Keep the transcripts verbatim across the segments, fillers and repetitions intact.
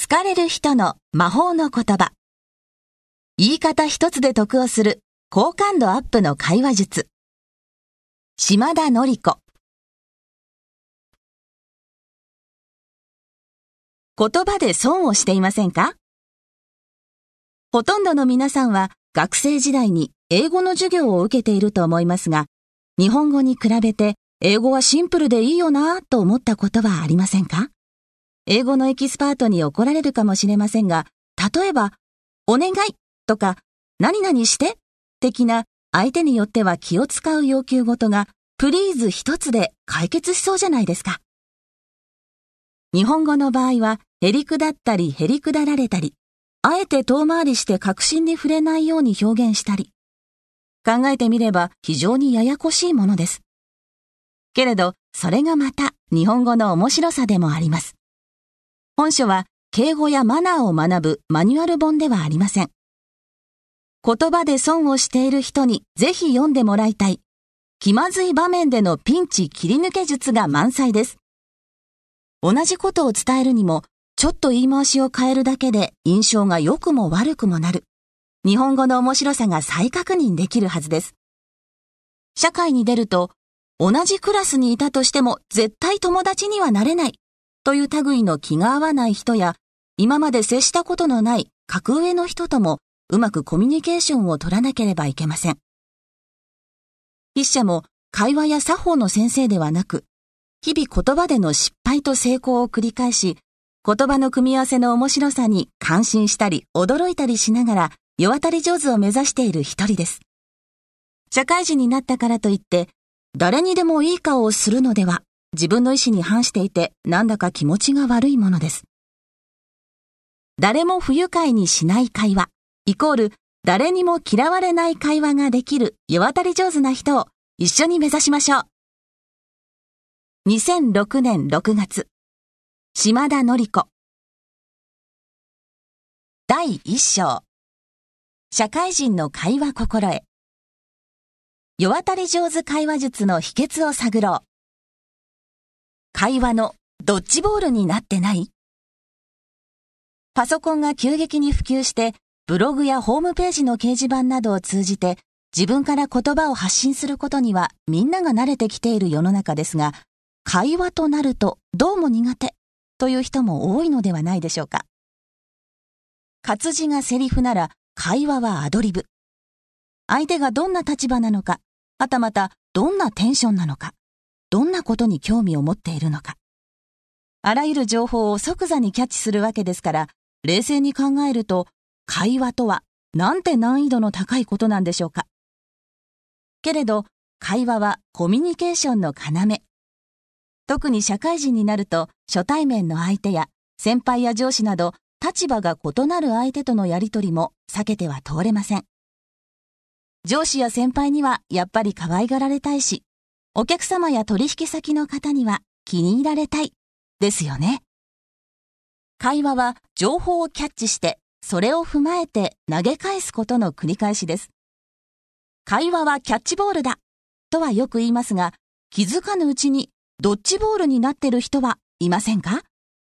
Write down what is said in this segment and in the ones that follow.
好かれる人の魔法の言葉。言い方一つで得をする好感度アップの会話術。島田のり子。言葉で損をしていませんか？ほとんどの皆さんは学生時代に英語の授業を受けていると思いますが、日本語に比べて英語はシンプルでいいよなぁと思ったことはありませんか？英語のエキスパートに怒られるかもしれませんが、例えば、お願いとか、何々して的な相手によっては気を使う要求事が、プリーズ一つで解決しそうじゃないですか。日本語の場合は、へりくだったりへりくだられたり、あえて遠回りして確信に触れないように表現したり、考えてみれば非常にややこしいものです。けれど、それがまた日本語の面白さでもあります。本書は敬語やマナーを学ぶマニュアル本ではありません。言葉で損をしている人にぜひ読んでもらいたい、気まずい場面でのピンチ切り抜け術が満載です。同じことを伝えるにも、ちょっと言い回しを変えるだけで印象が良くも悪くもなる。日本語の面白さが再確認できるはずです。社会に出ると、同じクラスにいたとしても絶対友達にはなれない。という類の気が合わない人や、今まで接したことのない格上の人ともうまくコミュニケーションを取らなければいけません。筆者も会話や作法の先生ではなく、日々言葉での失敗と成功を繰り返し、言葉の組み合わせの面白さに感心したり驚いたりしながら世渡り上手を目指している一人です。社会人になったからといって、誰にでもいい顔をするのでは、自分の意思に反していてなんだか気持ちが悪いものです。誰も不愉快にしない会話、イコール誰にも嫌われない会話ができる世渡り上手な人を一緒に目指しましょう。にせんろくねんろくがつ、島田のり子。だいいっ章、社会人の会話心得。世渡り上手会話術の秘訣を探ろう。会話のドッジボールになってない？パソコンが急激に普及して、ブログやホームページの掲示板などを通じて、自分から言葉を発信することにはみんなが慣れてきている世の中ですが、会話となるとどうも苦手という人も多いのではないでしょうか。活字がセリフなら会話はアドリブ。相手がどんな立場なのか、はたまたどんなテンションなのか、どんなことに興味を持っているのか。あらゆる情報を即座にキャッチするわけですから、冷静に考えると、会話とはなんて難易度の高いことなんでしょうか。けれど、会話はコミュニケーションの要。特に社会人になると、初対面の相手や先輩や上司など、立場が異なる相手とのやりとりも避けては通れません。上司や先輩にはやっぱり可愛がられたいし、お客様や取引先の方には気に入られたい、ですよね。会話は情報をキャッチして、それを踏まえて投げ返すことの繰り返しです。会話はキャッチボールだ、とはよく言いますが、気づかぬうちにドッジボールになっている人はいませんか？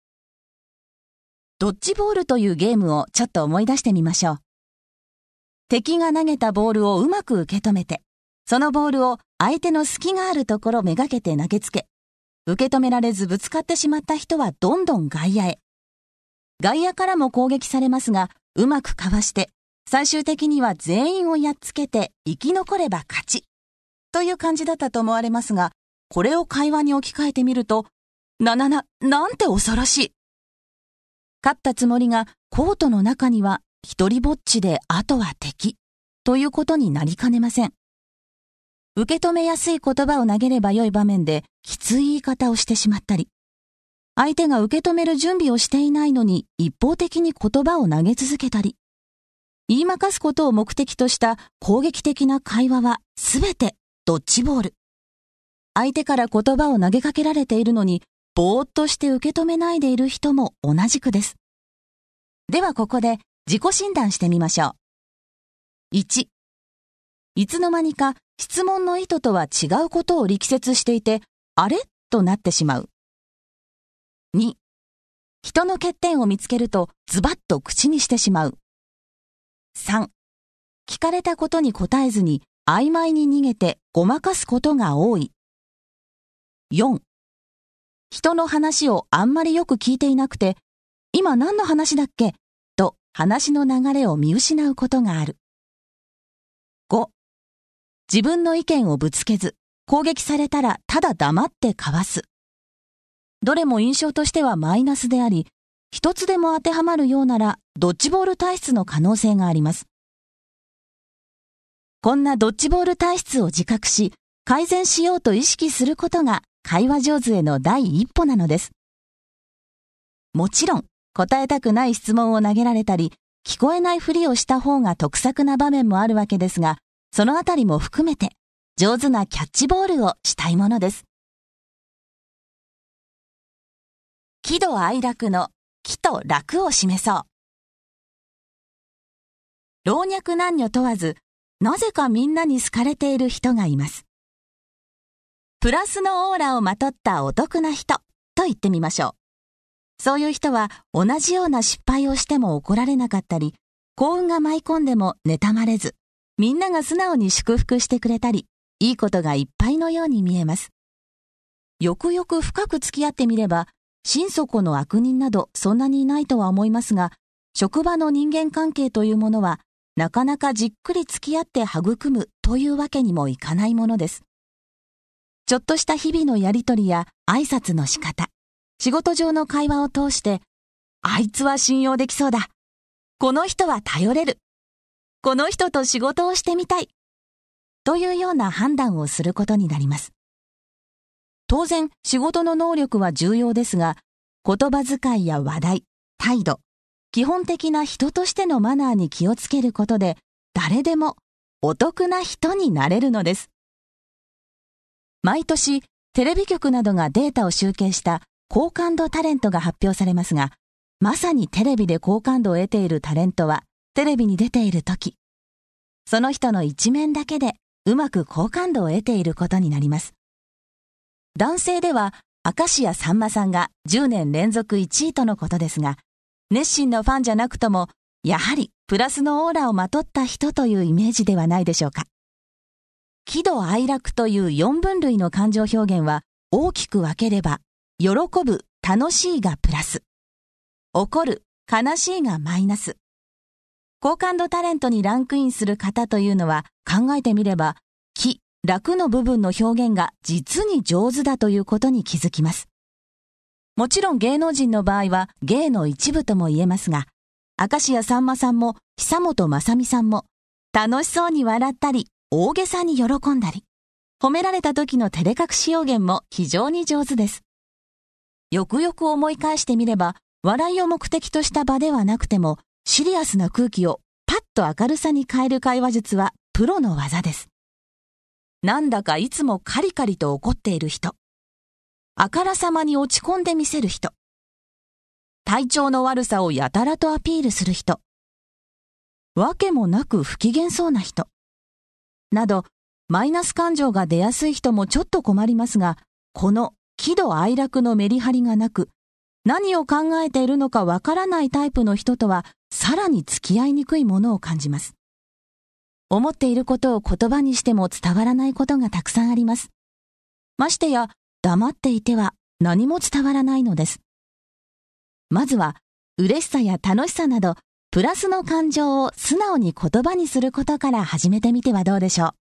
ドッジボールというゲームをちょっと思い出してみましょう。敵が投げたボールをうまく受け止めて、そのボールを相手の隙があるところめがけて投げつけ、受け止められずぶつかってしまった人はどんどん外野へ。外野からも攻撃されますが、うまくかわして、最終的には全員をやっつけて生き残れば勝ち。という感じだったと思われますが、これを会話に置き換えてみると、ななな、なんて恐ろしい。勝ったつもりがコートの中には一人ぼっちであとは敵。ということになりかねません。受け止めやすい言葉を投げればよい場面できつい言い方をしてしまったり、相手が受け止める準備をしていないのに一方的に言葉を投げ続けたり、言いまかすことを目的とした攻撃的な会話はすべてドッジボール。相手から言葉を投げかけられているのに、ぼーっとして受け止めないでいる人も同じくです。ではここで自己診断してみましょう。いち、いつの間にか質問の意図とは違うことを力説していて、あれとなってしまう。に、 人の欠点を見つけるとズバッと口にしてしまう。さん、聞かれたことに答えずに曖昧に逃げてごまかすことが多い。よん、人の話をあんまりよく聞いていなくて、今何の話だっけと話の流れを見失うことがある。ご、自分の意見をぶつけず、攻撃されたらただ黙ってかわす。どれも印象としてはマイナスであり、一つでも当てはまるようならドッジボール体質の可能性があります。こんなドッジボール体質を自覚し、改善しようと意識することが会話上手への第一歩なのです。もちろん、答えたくない質問を投げられたり、聞こえないふりをした方が得策な場面もあるわけですが、そのあたりも含めて、上手なキャッチボールをしたいものです。喜怒哀楽の喜と楽を示そう。老若男女問わず、なぜかみんなに好かれている人がいます。プラスのオーラをまとったお得な人と言ってみましょう。そういう人は同じような失敗をしても怒られなかったり、幸運が舞い込んでも妬まれず、みんなが素直に祝福してくれたり、いいことがいっぱいのように見えます。よくよく深く付き合ってみれば、心底の悪人などそんなにいないとは思いますが、職場の人間関係というものは、なかなかじっくり付き合って育むというわけにもいかないものです。ちょっとした日々のやりとりや挨拶の仕方、仕事上の会話を通して、あいつは信用できそうだ。この人は頼れる。この人と仕事をしてみたい。というような判断をすることになります。当然、仕事の能力は重要ですが、言葉遣いや話題、態度、基本的な人としてのマナーに気をつけることで、誰でもお得な人になれるのです。毎年、テレビ局などがデータを集計した好感度タレントが発表されますが、まさにテレビで好感度を得ているタレントは、テレビに出ているとき、その人の一面だけでうまく好感度を得ていることになります。男性では、明石家さんまさんがじゅうねん連続いちいとのことですが、熱心なファンじゃなくとも、やはりプラスのオーラをまとった人というイメージではないでしょうか。喜怒哀楽というよんぶん類の感情表現は大きく分ければ、喜ぶ、楽しいがプラス、怒る、悲しいがマイナス。好感度タレントにランクインする方というのは考えてみれば、喜、楽の部分の表現が実に上手だということに気づきます。もちろん芸能人の場合は芸の一部とも言えますが、明石家さんまさんも久本雅美さんも楽しそうに笑ったり大げさに喜んだり、褒められた時の照れ隠し表現も非常に上手です。よくよく思い返してみれば、笑いを目的とした場ではなくても、シリアスな空気をパッと明るさに変える会話術はプロの技です。なんだかいつもカリカリと怒っている人。あからさまに落ち込んでみせる人。体調の悪さをやたらとアピールする人。わけもなく不機嫌そうな人。など、マイナス感情が出やすい人もちょっと困りますが、この喜怒哀楽のメリハリがなく、何を考えているのかわからないタイプの人とは、さらに付き合いにくいものを感じます。思っていることを言葉にしても伝わらないことがたくさんあります。ましてや、黙っていては何も伝わらないのです。まずは、嬉しさや楽しさなど、プラスの感情を素直に言葉にすることから始めてみてはどうでしょう。